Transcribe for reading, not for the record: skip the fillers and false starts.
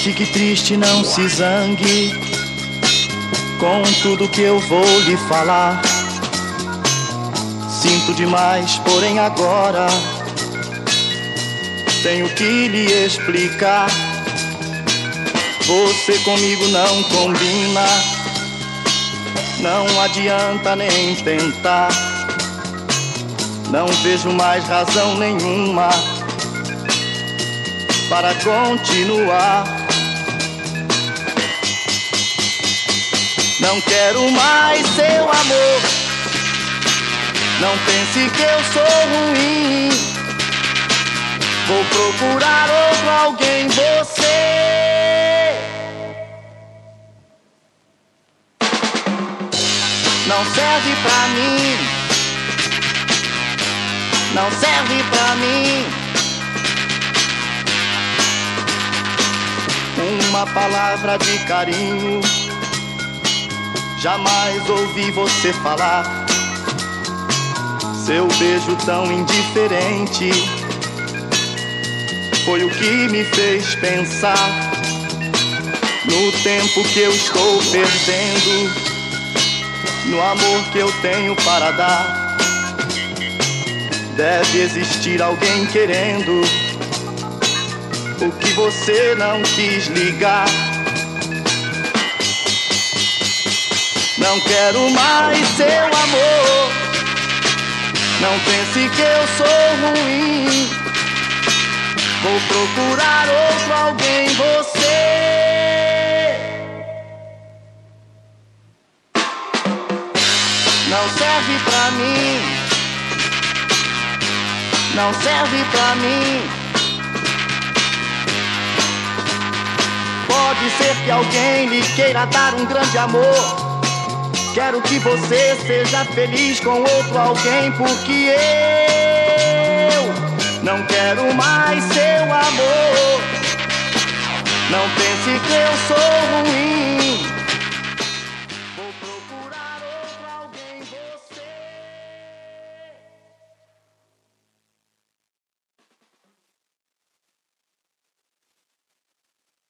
fique triste, não se zangue com tudo que eu vou lhe falar. Sinto demais, porém agora tenho que lhe explicar. Você comigo não combina, não adianta nem tentar. Não vejo mais razão nenhuma para continuar. Não quero mais seu amor, não pense que eu sou ruim. Vou procurar outro alguém, você não serve pra mim, não serve pra mim. Uma palavra de carinho jamais ouvi você falar. Seu beijo tão indiferente foi o que me fez pensar no tempo que eu estou perdendo, no amor que eu tenho para dar. Deve existir alguém querendo o que você não quis ligar. Não quero mais seu amor, não pense que eu sou ruim. Vou procurar outro alguém, você não serve pra mim, não serve pra mim. Pode ser que alguém lhe queira dar um grande amor. Quero que você seja feliz com outro alguém, porque eu não quero mais seu amor. Não pense que eu sou ruim. Vou procurar